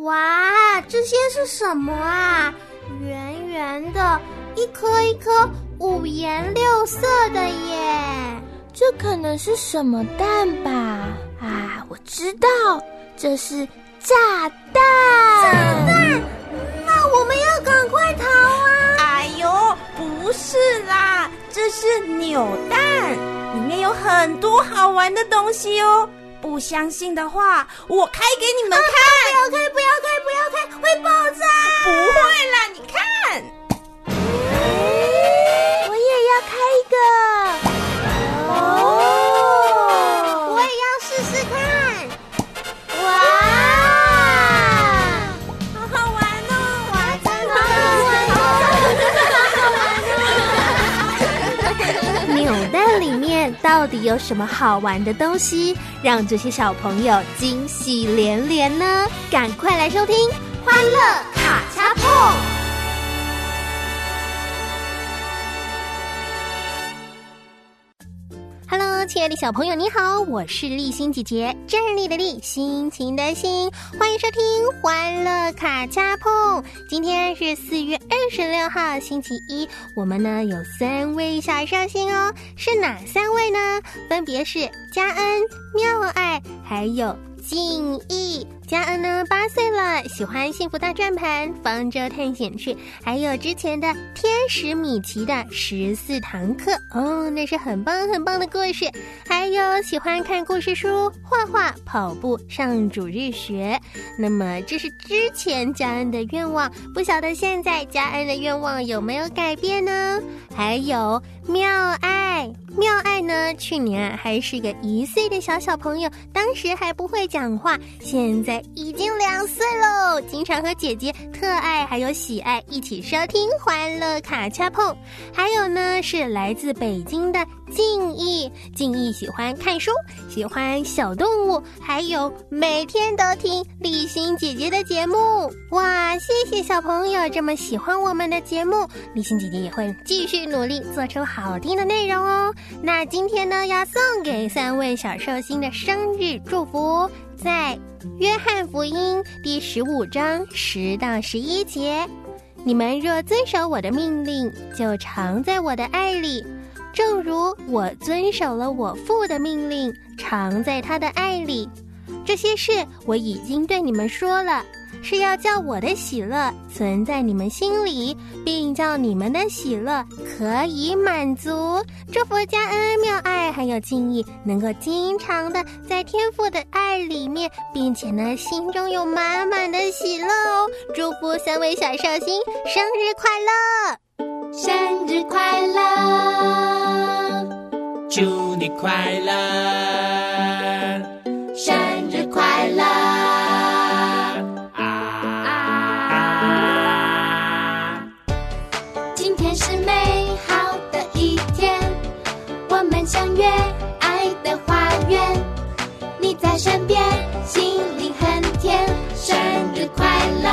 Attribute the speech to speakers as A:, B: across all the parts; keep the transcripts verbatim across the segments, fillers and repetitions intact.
A: 哇，这些是什么啊？圆圆的，一颗一颗五颜六色的耶！
B: 这可能是什么蛋吧？啊，我知道，这是炸弹！
A: 炸弹？那我们要赶快逃啊！
C: 哎呦，不是啦，这是扭蛋，里面有很多好玩的东西哦。不相信的话，我开给你们看。
A: 啊、不要开，不要开，不要开，会爆炸！
C: 不会啦，你看。
B: 我也要开一个。
A: 哦，我也要试试看。
B: 哇，
C: 好好玩哦！
A: 哇，真的好好玩哦！
D: 扭蛋里面到底有什么好玩的东西，让这些小朋友惊喜连连呢？赶快来收听《欢乐卡恰碰》。Hello， 亲爱的小朋友，你好，我是立心姐姐，站立的立，心情的心，欢迎收听《欢乐卡恰碰》。今天是四月二十六号，星期一，我们呢有三位小寿星哦，是哪三位呢？分别是嘉恩、妙爱，还有静义。嘉恩呢八岁了，喜欢幸福大转盘、方舟探险去，还有之前的天使米奇的十四堂课哦，那是很棒很棒的故事。还有喜欢看故事书、画画、跑步、上主日学。那么这是之前嘉恩的愿望，不晓得现在嘉恩的愿望有没有改变呢？还有妙爱，妙爱呢去年啊还是个一岁的小小朋友，当时还不会讲话，现在已经两岁喽，经常和姐姐特爱还有喜爱一起收听欢乐卡恰碰。还有呢是来自北京的静义，静义喜欢看书，喜欢小动物，还有每天都听立心姐姐的节目。哇，谢谢小朋友这么喜欢我们的节目，立心姐姐也会继续努力做出好听的内容哦。那今天呢要送给三位小寿星的生日祝福，在约翰福音第十五章十到十一节，你们若遵守我的命令，就常在我的爱里，正如我遵守了我父的命令，常在他的爱里。这些事我已经对你们说了，是要叫我的喜乐存在你们心里，并叫你们的喜乐可以满足。祝福嘉恩、妙爱还有静义能够经常的在天父的爱里面，并且呢心中有满满的喜乐哦。祝福三位小寿星生日快乐，
E: 生日快乐，
F: 祝你快乐，
E: 生日快乐。相约爱的花园，你在身边，心里很甜，生日快乐。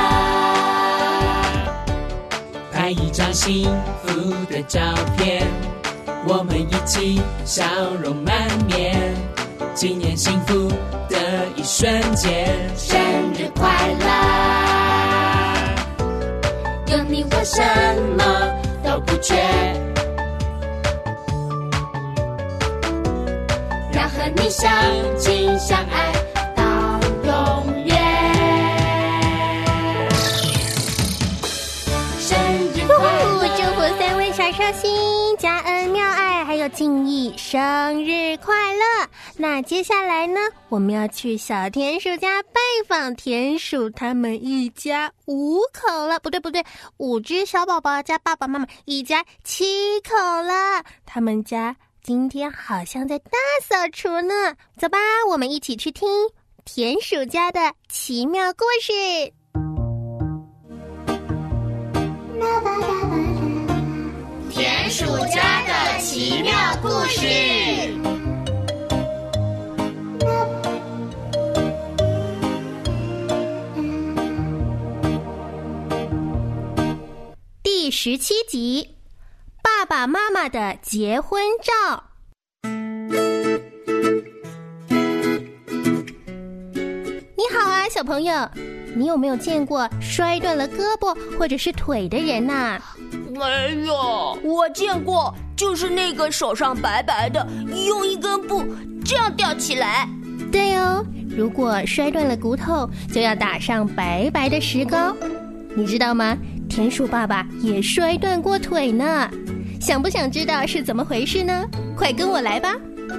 F: 拍一张幸福的照片，我们一起笑容满面，纪念幸福的一瞬间，
E: 生日快乐。有你我什么都不缺，和你相亲相爱到永远，生日快乐！
D: 祝福三位小寿星嘉恩、妙爱还有静义生日快乐。那接下来呢，我们要去小田鼠家拜访田鼠他们一家五口了，不对不对，五只小宝宝加爸爸妈妈一家七口了，他们家今天好像在大扫除呢，走吧，我们一起去听田鼠家的奇妙故事。
E: 田鼠家的奇妙故事。
D: 第十七集，爸爸妈妈的结婚照。你好啊，小朋友， 你有没有见过摔断了胳膊或者是腿的人呐？
C: 没有，我见过，就是那个手上白白的，用一根布这样吊起来。
D: 对哦，如果摔断了骨头，就要打上白白的石膏。你知道吗？田鼠爸爸也摔断过腿呢。想不想知道是怎么回事呢？快跟我来吧。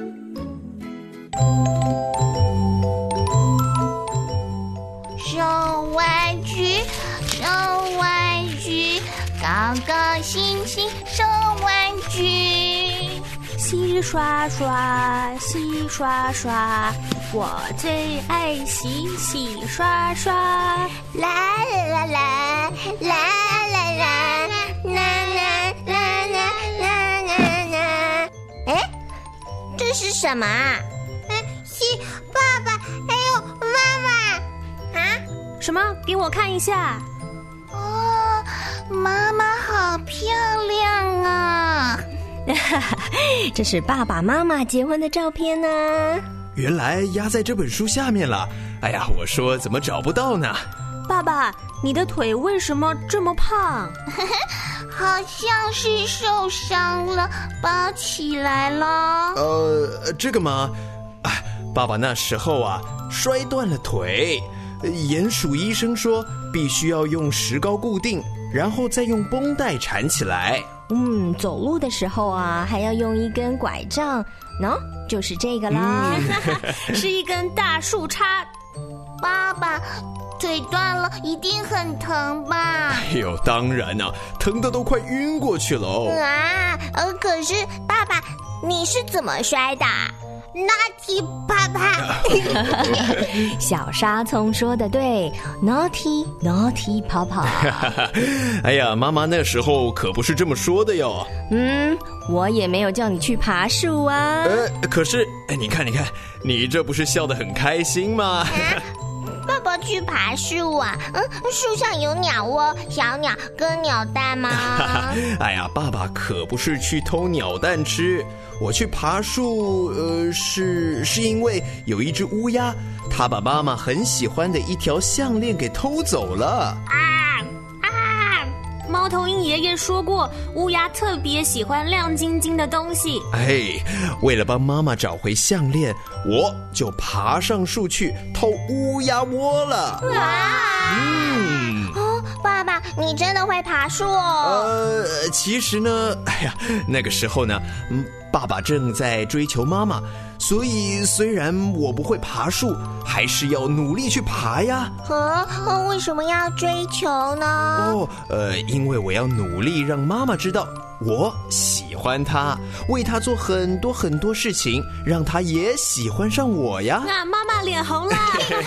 E: 手玩具，手玩具，高高兴兴手玩具。
C: 洗刷刷，洗刷刷，我最爱洗洗刷刷。
E: 啦啦啦啦啦啦啦啦啦啦啦啦！哎，这是什么啊？
A: 是爸爸还有妈妈啊？
C: 什么？给我看一下。
E: 哦，妈妈好漂亮啊！
C: 这是爸爸妈妈结婚的照片呢。
G: 原来压在这本书下面了。哎呀，我说怎么找不到呢？
C: 爸爸，你的腿为什么这么胖？
E: 好像是受伤了，包起来了。
G: 呃，这个吗？哎，爸爸那时候啊摔断了腿，鼹鼠医生说必须要用石膏固定，然后再用绷带缠起来。
C: 嗯，走路的时候啊，还要用一根拐杖，喏，就是这个啦，嗯、是一根大树杈。
E: 爸爸，腿断了一定很疼吧？
G: 哎呦，当然啊，疼得都快晕过去了哦。
E: 啊，呃，可是爸爸，你是怎么摔的？Naughty 爸爸，
C: 小沙葱说的对 ，Naughty Naughty 爸爸。
G: 哎呀，妈妈那时候可不是这么说的哟。
C: 嗯，我也没有叫你去爬树啊。
G: 呃，可是，哎，你看，你看，你这不是笑得很开心吗？
E: 啊爸爸去爬树啊？嗯，树上有鸟窝、小鸟跟鸟蛋吗？
G: 哎呀，爸爸可不是去偷鸟蛋吃，我去爬树，呃，是是因为有一只乌鸦，它把妈妈很喜欢的一条项链给偷走了。
C: 啊啊！猫头鹰爷爷说过，乌鸦特别喜欢亮晶晶的东西。
G: 哎，为了帮妈妈找回项链，我就爬上树去偷乌鸦窝了。
E: 哇！
G: 嗯，
E: 哦，爸爸，你真的会爬树哦？
G: 呃，其实呢，哎呀，那个时候呢，嗯，爸爸正在追求妈妈，所以虽然我不会爬树，还是要努力去爬呀。
E: 嗯，为什么要追求呢？
G: 哦，呃，因为我要努力让妈妈知道我喜欢她，为她做很多很多事情，让她也喜欢上我呀。
C: 那妈妈脸红了。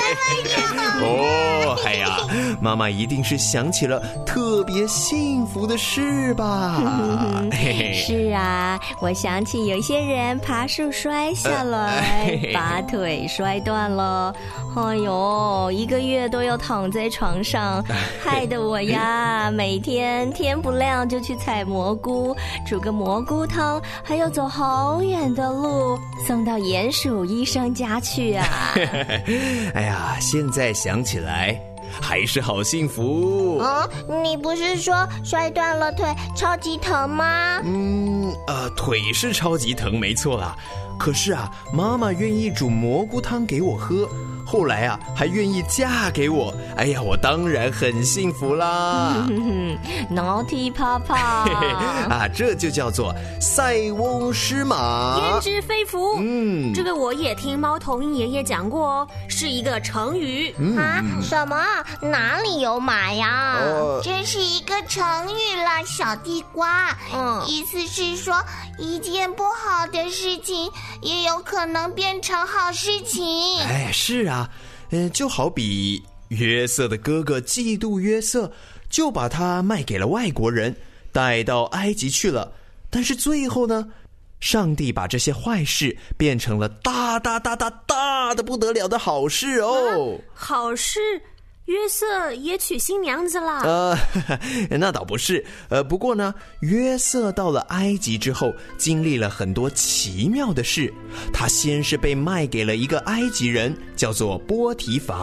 G: 哦，哎呀，妈妈一定是想起了特别幸福的事吧？
C: 是啊，我想起有些人爬树摔下来，呃、把腿摔断了。哎呦，一个月都要躺在床上，害得我呀，每天天不亮就去采蘑菇，煮个蘑菇汤，还要走好远的路送到鼹鼠医生家去啊。
G: 哎呀，现在想起来还是好幸福。
E: 嗯，你不是说摔断了腿超级疼吗？
G: 嗯，呃，腿是超级疼没错啦，可是啊，妈妈愿意煮蘑菇汤给我喝，后来啊还愿意嫁给我，哎呀，我当然很幸福啦。
C: Naughty 爸爸
G: 啊，这就叫做塞翁失马
C: 焉知非福。
G: 嗯，
C: 这个我也听猫头鹰爷爷讲过哦，是一个成语。
G: 嗯、
E: 啊，什么？哪里有马呀？
G: 呃、
E: 这是一个成语啦，小地瓜。嗯，意思是说一件不好的事情也有可能变成好事情。
G: 哎，是啊，嗯，就好比约瑟的哥哥嫉妒约瑟，就把他卖给了外国人，带到埃及去了。但是最后呢，上帝把这些坏事变成了大大大大大的不得了的好事哦。
C: 啊、好事？约瑟也娶新娘子了？
G: 呃，那倒不是。呃，不过呢，约瑟到了埃及之后，经历了很多奇妙的事。他先是被卖给了一个埃及人，叫做波提乏。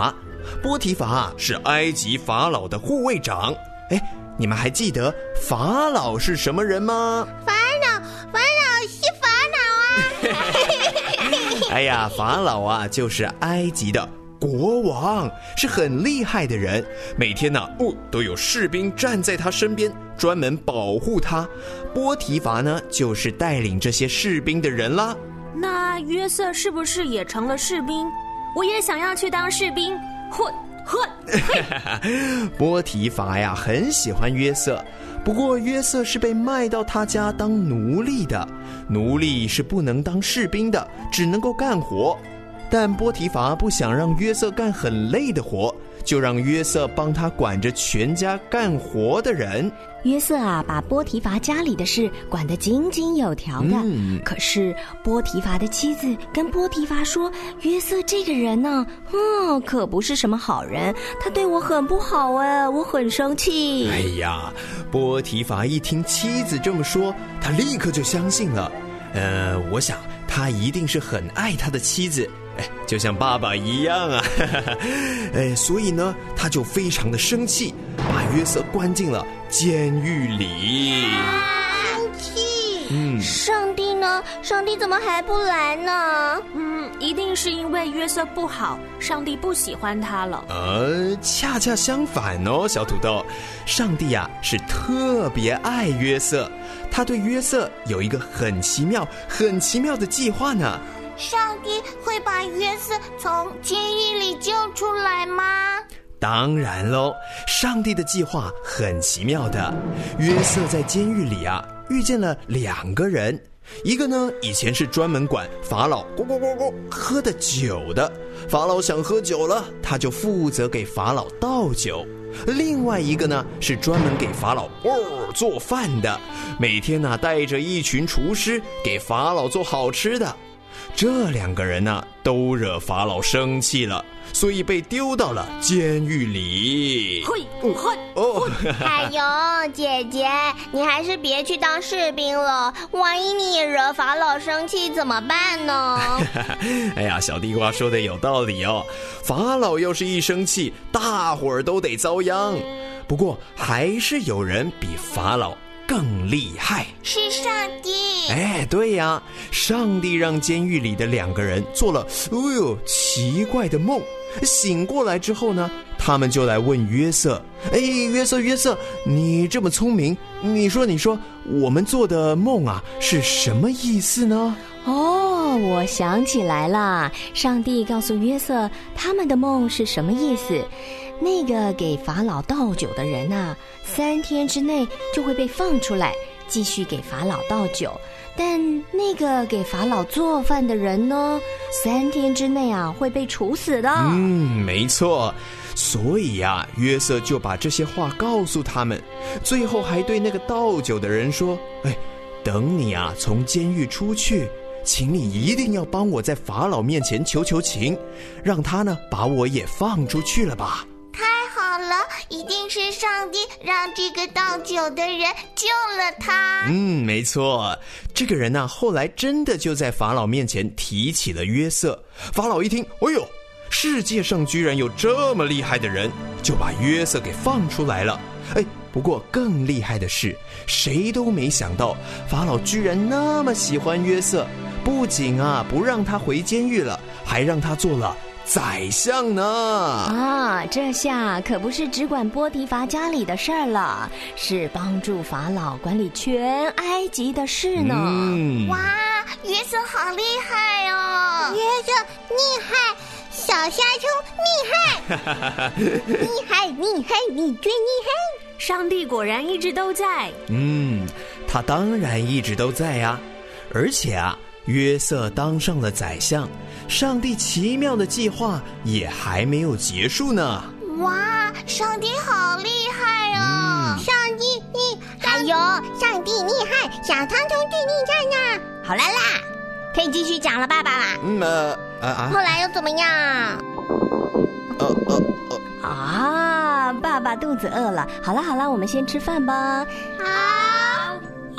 G: 波提乏是埃及法老的护卫长。哎，你们还记得法老是什么人吗？
A: 法老，法老是法老啊！
G: 哎呀，法老啊，就是埃及的国王，是很厉害的人。每天呢、啊哦，都有士兵站在他身边，专门保护他。波提乏呢，就是带领这些士兵的人啦。
H: 那约瑟是不是也成了士兵？我也想要去当士兵，混混！
G: 波提乏呀，很喜欢约瑟，不过约瑟是被卖到他家当奴隶的，奴隶是不能当士兵的，只能够干活。但波提乏不想让约瑟干很累的活，就让约瑟帮他管着全家干活的人。
C: 约瑟啊，把波提乏家里的事管得井井有条的。嗯、可是波提乏的妻子跟波提乏说，约瑟这个人呢、啊，嗯，可不是什么好人，他对我很不好哎，我很生气。
G: 哎呀，波提乏一听妻子这么说，他立刻就相信了。呃，我想他一定是很爱他的妻子。哎，就像爸爸一样啊，哎，所以呢，他就非常的生气，把约瑟关进了监狱里。
A: 生气。
E: 嗯，上帝呢？上帝怎么还不来呢？
H: 嗯，一定是因为约瑟不好，上帝不喜欢他了。
G: 呃，恰恰相反哦，小土豆，上帝啊是特别爱约瑟，他对约瑟有一个很奇妙、很奇妙的计划呢。
A: 上帝会把约瑟从监狱里救出来吗？
G: 当然喽，上帝的计划很奇妙的。约瑟在监狱里啊，遇见了两个人，一个呢以前是专门管法老咕咕咕咕喝的酒的，法老想喝酒了，他就负责给法老倒酒。另外一个呢是专门给法老、哦、做饭的，每天呢、啊、带着一群厨师给法老做好吃的。这两个人呢、啊，都惹法老生气了，所以被丢到了监狱里。
H: 嘿，嘿，
G: 哦，
E: 哎呦，姐姐，你还是别去当士兵了，万一你也惹法老生气怎么办呢？
G: 哎呀，小地瓜说的有道理哦，法老要是一生气，大伙儿都得遭殃。不过还是有人比法老更厉害，
A: 是上帝。
G: 哎，对呀，上帝让监狱里的两个人做了哎呦奇怪的梦，醒过来之后呢，他们就来问约瑟，哎，约瑟约瑟，你这么聪明，你说你说我们做的梦啊是什么意思呢？
C: 哦，我想起来了，上帝告诉约瑟他们的梦是什么意思。那个给法老倒酒的人啊，三天之内就会被放出来，继续给法老倒酒。但那个给法老做饭的人呢，三天之内啊会被处死的。
G: 嗯，没错。所以啊，约瑟就把这些话告诉他们，最后还对那个倒酒的人说：“哎，等你啊从监狱出去，请你一定要帮我在法老面前求求情，让他呢把我也放出去了吧。”
A: 太好了，一定是上帝让这个倒酒的人救了他。
G: 嗯，没错，这个人呢、啊、后来真的就在法老面前提起了约瑟。法老一听，哎呦，世界上居然有这么厉害的人，就把约瑟给放出来了。哎，不过更厉害的是，谁都没想到法老居然那么喜欢约瑟，不仅啊不让他回监狱了，还让他做了宰相呢。
C: 啊，这下可不是只管波提乏家里的事儿了，是帮助法老管理全埃及的事呢。
G: 嗯、
A: 哇，约瑟好厉害哦！约瑟厉害，小虾兄厉害，厉害厉害，你最厉害！
H: 上帝果然一直都在。
G: 嗯，他当然一直都在啊，而且啊，约瑟当上了宰相，上帝奇妙的计划也还没有结束呢。
A: 哇，上帝好厉害哦！嗯、上帝厉害，还有上帝厉害，小汤虫最厉害呢。
E: 好啦啦，可以继续讲了，爸爸啦。
G: 嗯呃啊啊，
E: 后来又怎么样？
G: 呃呃呃
C: 啊，爸爸肚子饿了。好了好了，我们先吃饭吧。
A: 好。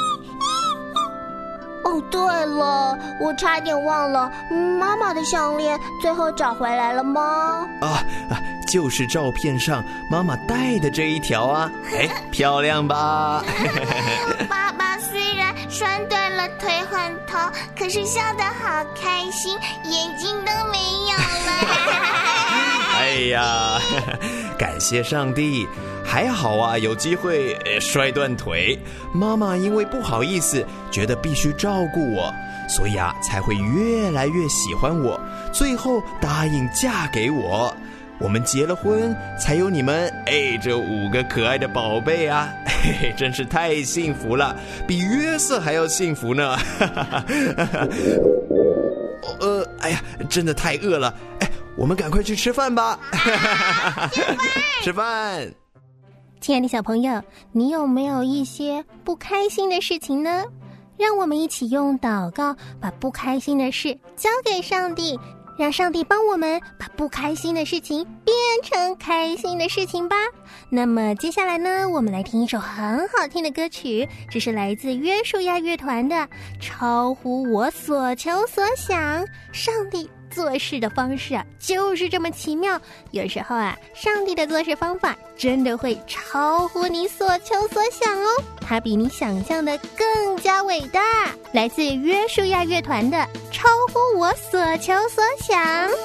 E: 哦，对了，我差点忘了，妈妈的项链最后找回来了吗？
G: 啊啊， 就是照片上妈妈戴的这一条啊，哎，漂亮吧？
A: 爸爸虽然摔断了腿很痛，可是笑得好开心，眼睛都没有了。
G: 哎呀，感谢上帝，还好啊，有机会摔断腿。妈妈因为不好意思，觉得必须照顾我，所以啊，才会越来越喜欢我，最后答应嫁给我。我们结了婚，才有你们哎这五个可爱的宝贝啊，嘿嘿，真是太幸福了，比约瑟还要幸福呢。呃，哎呀，真的太饿了，哎，我们赶快去吃饭吧。吃饭。
D: 亲爱的小朋友，你有没有一些不开心的事情呢？让我们一起用祷告把不开心的事交给上帝，让上帝帮我们把不开心的事情变成开心的事情吧。那么接下来呢，我们来听一首很好听的歌曲，这是来自约书亚乐团的《超乎我所求所想》。上帝做事的方式啊，就是这么奇妙。有时候啊，上帝的做事方法真的会超乎你所求所想哦，它比你想象的更加伟大。来自约书亚乐团的《超乎我所求所想》。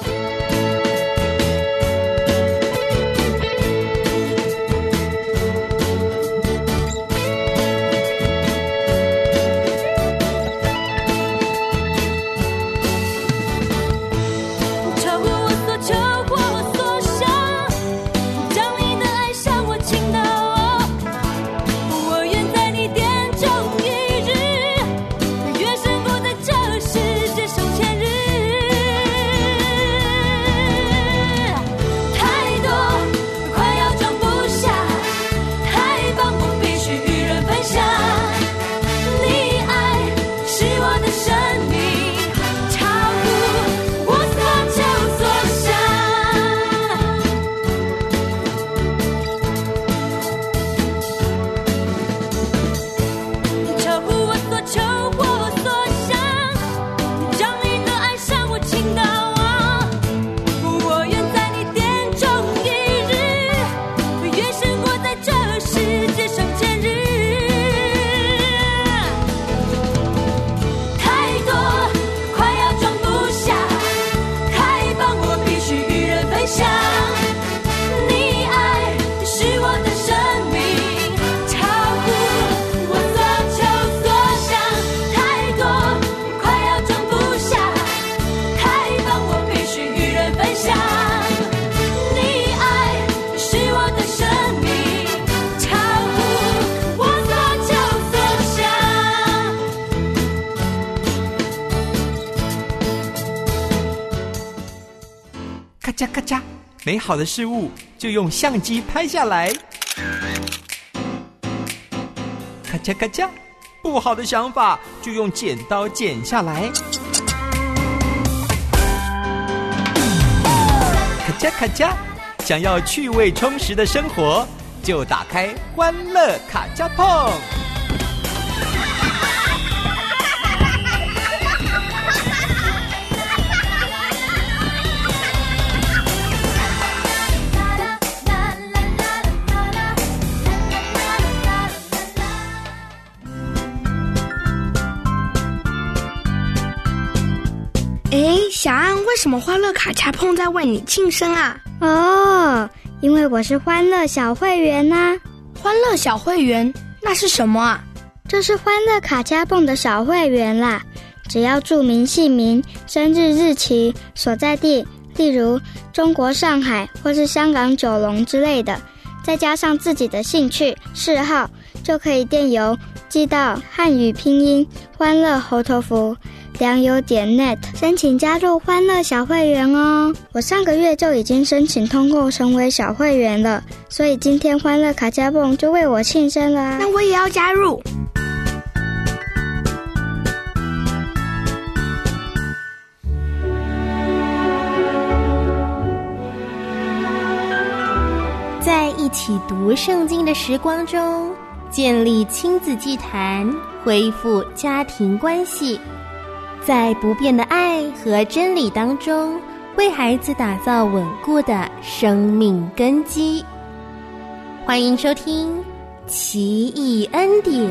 I: 咔嚓咔嚓，美好的事物就用相机拍下来。咔嚓咔嚓，不好的想法就用剪刀剪下来。咔嚓咔嚓，想要趣味充实的生活，就打开欢乐卡夹碰。
J: 小安，为什么欢乐卡恰碰在为你庆生啊？
K: 哦，因为我是欢乐小会员啊。
J: 欢乐小会员，那是什么啊？
K: 这是欢乐卡恰碰的小会员啦。只要注明姓名、生日日期、所在地，例如中国上海或是香港九龙之类的，再加上自己的兴趣嗜好，就可以电邮寄到汉语拼音欢乐猴头符良友点 net 申请加入欢乐小会员哦。我上个月就已经申请通过成为小会员了，所以今天欢乐卡加蹦就为我庆生啦。
J: 那我也要加入。
D: 在一起读圣经的时光中，建立亲子祭坛，恢复家庭关系，在不变的爱和真理当中， 为孩子打造稳固的生命根基。欢迎收听《奇异恩典》。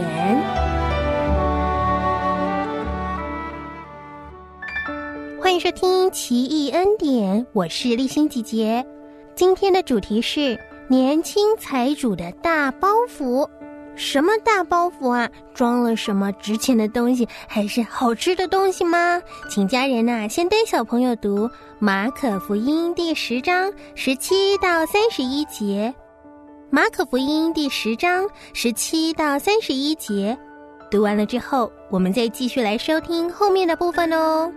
D: 欢迎收听《奇异恩典》，我是丽欣姐姐。今天的主题是年轻财主的大包袱。什么大包袱啊？装了什么值钱的东西，还是好吃的东西吗？请家人啊，先带小朋友读马可福音第十章十七到三十一节。马可福音第十章十七到三十一节，读完了之后，我们再继续来收听后面的部分哦。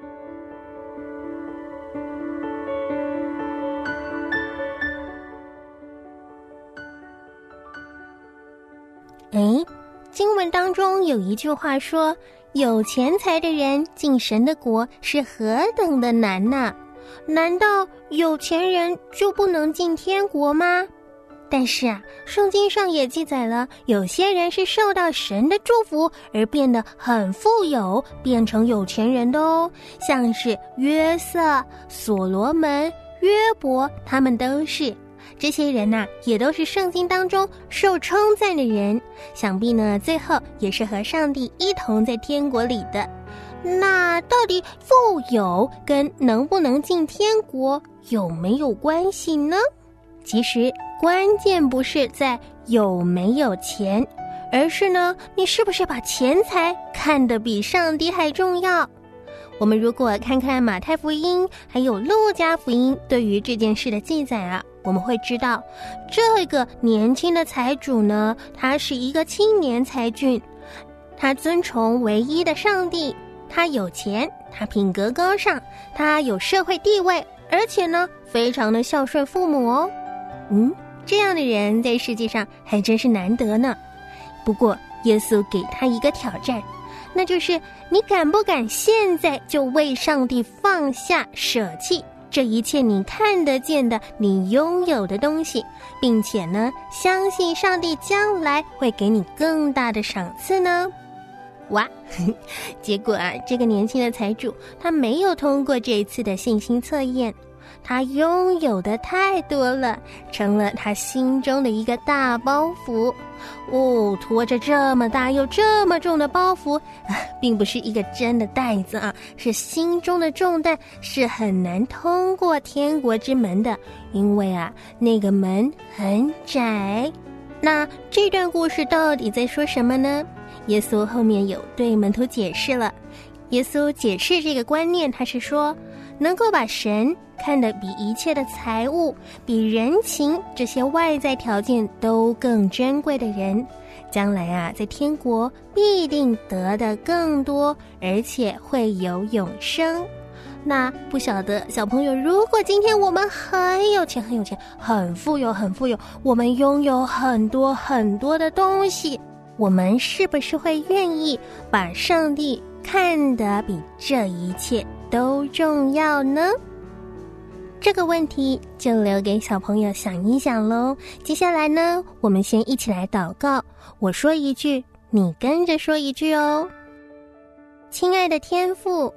D: 哎，经文当中有一句话说，有钱财的人进神的国是何等的难呐！难道有钱人就不能进天国吗？但是啊，圣经上也记载了，有些人是受到神的祝福而变得很富有，变成有钱人的哦，像是约瑟、所罗门、约伯，他们都是。这些人呐、啊，也都是圣经当中受称赞的人，想必呢，最后也是和上帝一同在天国里的。那到底富有跟能不能进天国有没有关系呢？其实关键不是在有没有钱，而是呢，你是不是把钱财看得比上帝还重要？我们如果看看马太福音还有路加福音对于这件事的记载啊，我们会知道，这个年轻的财主呢，他是一个青年才俊，他尊崇唯一的上帝，他有钱，他品格高尚，他有社会地位，而且呢，非常的孝顺父母哦。嗯，这样的人在世界上还真是难得呢。不过，耶稣给他一个挑战，那就是你敢不敢现在就为上帝放下舍弃这一切你看得见的你拥有的东西，并且呢，相信上帝将来会给你更大的赏赐呢？哇，呵呵，结果啊，这个年轻的财主他没有通过这一次的信心测验，他拥有的太多了，成了他心中的一个大包袱。哦，拖着这么大又这么重的包袱，啊，并不是一个真的袋子啊，是心中的重担，是很难通过天国之门的，因为啊，那个门很窄。那这段故事到底在说什么呢？耶稣后面有对门徒解释了。耶稣解释这个观念，他是说，能够把神看得比一切的财物、比人情这些外在条件都更珍贵的人，将来啊，在天国必定得的更多，而且会有永生。那不晓得小朋友，如果今天我们很有钱、很有钱、很富有、很富有，我们拥有很多很多的东西，我们是不是会愿意把上帝看得比这一切都重要呢？这个问题就留给小朋友想一想咯。接下来呢，我们先一起来祷告，我说一句，你跟着说一句哦。亲爱的天父，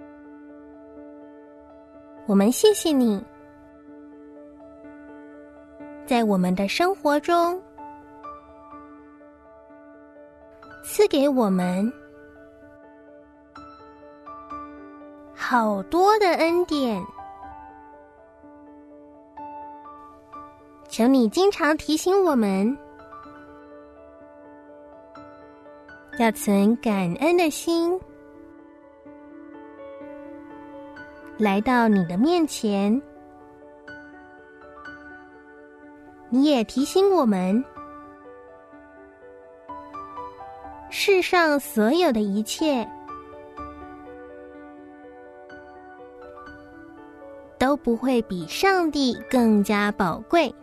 D: 我们谢谢你，在我们的生活中赐给我们好多的恩典，求你经常提醒我们要存感恩的心，来到你的面前。你也提醒我们，世上所有的一切都不会比上帝更加宝贵。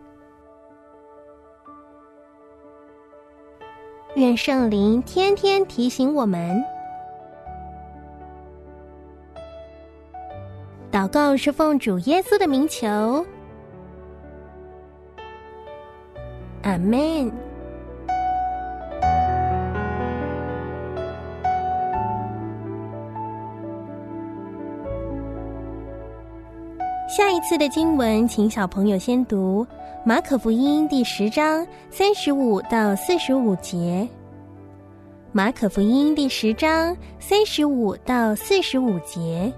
D: 愿圣灵天天提醒我们。祷告是奉主耶稣的名求，阿们。 下一次的经文，请小朋友先读马可福音第十章三十五到四十五节。马可福音第十章三十五到四十五节。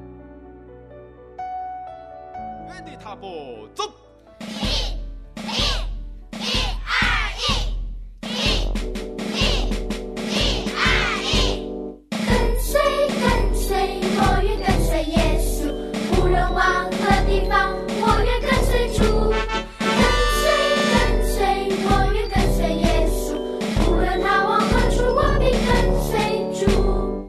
L: 原地踏步，走！
E: 一、一、一二一，一、一、一二一。跟随，跟随，我愿跟随耶稣，无论往何地方，我愿跟随主。跟随，跟随，我愿跟随耶稣，无论他往何处，我必跟随主。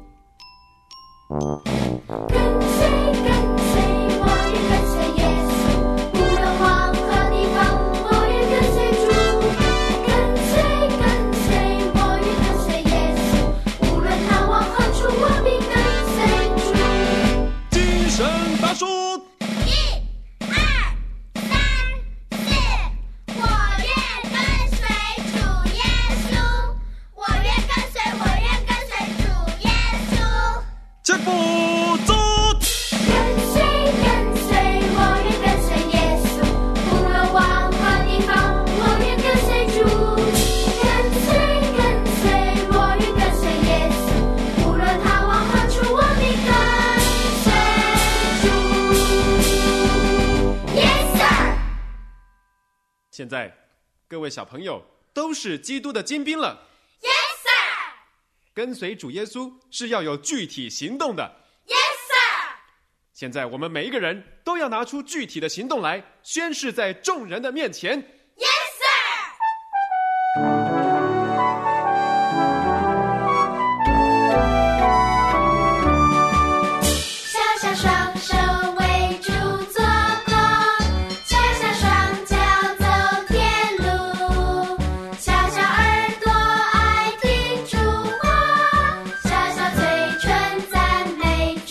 E: 跟随，跟随，我愿跟随耶稣，无论往何地方，我愿跟随主。跟随，跟随，我愿跟随耶稣，无论他往何处，我必跟随主。
L: 精神大数。
E: 一、二、三、四，我愿跟随主耶稣，我愿跟随，我愿跟随主耶稣。
L: 前步走。
E: 跟随，跟随，我愿跟随耶稣，无论往何地方，我愿跟随主。跟随，跟随，我愿跟随耶稣，无论他往何处，我必跟随主。Yes sir。
L: 现在，各位小朋友都是基督的精兵了。
E: Yes sir。
L: 跟随主耶稣是要有具体行动的。
E: Yes sir。
L: 现在我们每一个人都要拿出具体的行动来，宣誓在众人的面前。
E: Yes sir。小小双手为主做工，小小双脚走天路，小小耳朵爱听主话，小小嘴唇赞美主。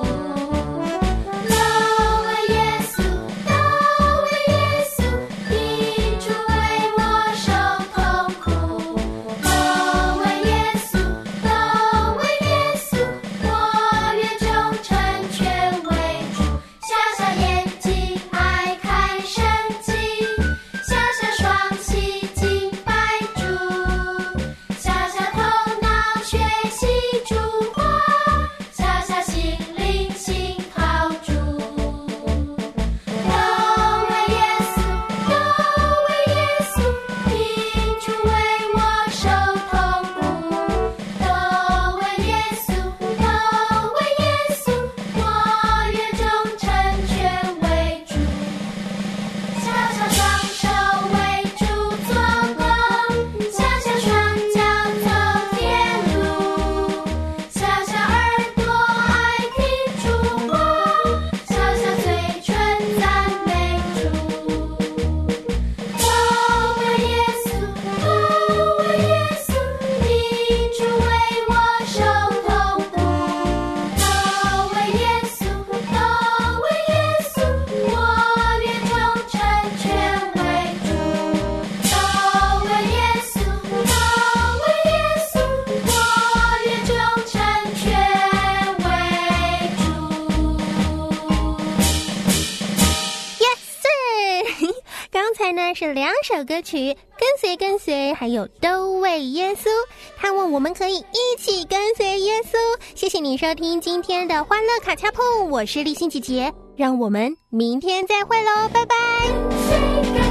E: 都为耶稣，都为耶稣，因主为我受痛苦。都为耶稣，都为耶稣，我愿忠诚全为主。小小眼睛爱看圣经，小小双膝敬拜主，小小头脑学习主话，小小心灵信靠主。都为耶稣，都为耶稣，因主为我受痛苦。都为耶稣，都为耶稣，我愿忠诚全为主。小小双手为主做工，小小双脚走天路，小小耳朵爱听主话，小小嘴唇赞美主。都为耶稣，都为耶稣，因主为我受痛苦。都为耶稣，都为耶稣，我愿忠诚全为主。都为耶稣，都为耶稣，我愿忠诚全为主。
D: Yes sir。刚才呢是两首歌曲，跟随跟随，还有都为耶稣。盼望我们可以一起跟随耶稣。谢谢你收听今天的欢乐卡恰碰，我是立新姐姐，让我们明天再会喽，拜拜。
E: 跟随，跟